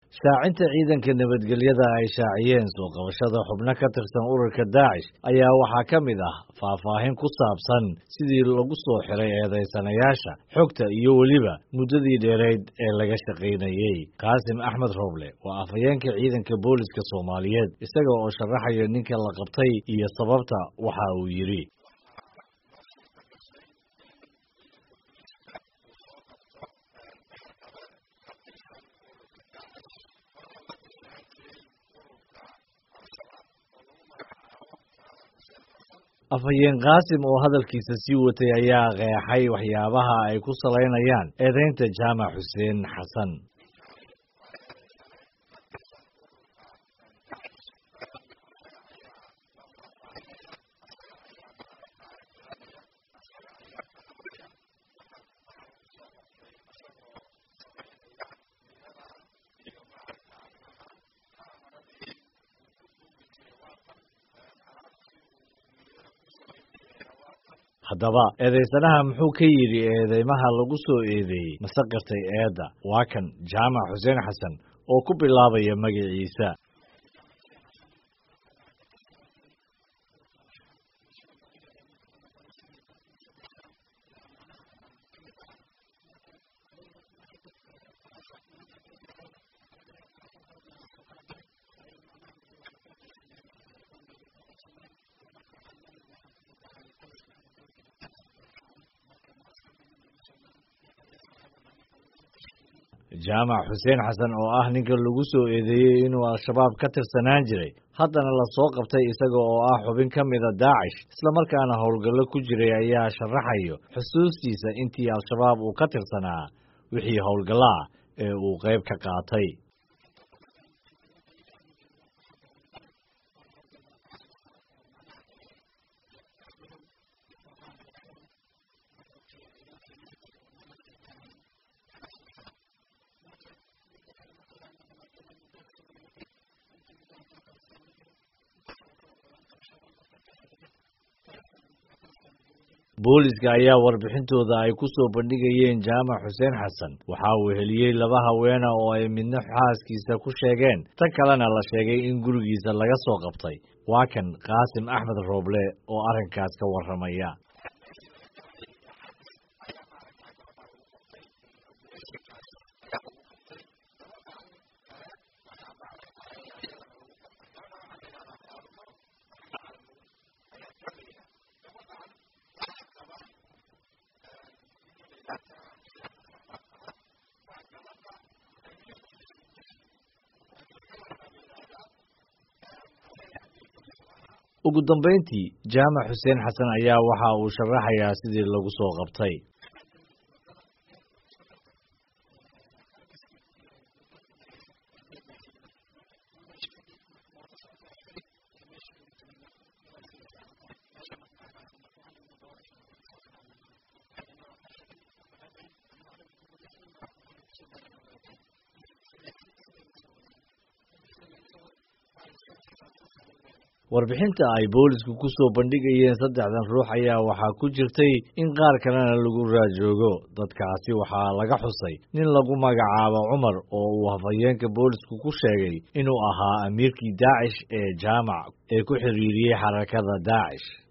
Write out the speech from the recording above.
shaacinta ciidanka nabadgelyada ay shaaciyeen soo qabashada xubno ka tirsan ururka Daacish ayaa waxaa ka mid ah faahfaahin ku saabsan sidii lagu soo xiray eedeysanayaasha xogta iyo weliba muddadii dheerayd ee laga shaqaynayay. Qaasim Axmed Rooble waa afhayeenka ciidanka booliska Soomaaliyeed isaga oo sharaxaya ninka la qabtay iyo sababta waxa uu yiri. afhayeen Qaasim oo hadalkiisa sii watay ayaa qeexay waxyaabaha ay ku saleynayaan eedeynta Jaamac Xuseen Xasan. haddaba eedeysanaha muxuu ka yidhi eedeymaha lagu soo eedeeyey mase qirtay eedda? waa kan Jaamac Xuseen Xasan oo ku bilaabaya magaciisa. Jaamac Xuseen Xasan oo ah ninka lagu soo eedeeyay inuu al-shabaab ka tirsanaan jiray haddana la soo qabtay isaga oo ah xubin ka mid ah Daacish isla markaana howlgallo ku jiray ayaa sharaxayo xusuustiisa intii al-shabaab uu ka tirsanaa wixii howlgallo ah ee uu qayb ka qaatay. booliska ayaa warbixintooda ay ku soo bandhigayeen Jaamac Xuseen Xasan waxa uu heliyay laba haween oo ay midna xaaskiisa ku sheegeen tan kalena la sheegay in gurigiisa laga soo qabtay. waa kan Qaasim Axmed Rooble oo arrinkaas ka warramaya. ugu dambeyntii Jaamac Xuseen Xasan ayaa waxa uu sharaxayaa sidii lagu soo qabtay. warbixinta ay boolisku ku soo bandhigayeen saddexdan ruux ayaa waxaa ku jirtay in qaar kalena lagu raajoogo. dadkaasi waxaa laga xusay nin lagu magacaabo Cumar oo uu hafayeenka boolisku ku sheegay inuu ahaa amiirkii Daacish ee Jaamac ee ku xiriiriyay xarakada Daacish.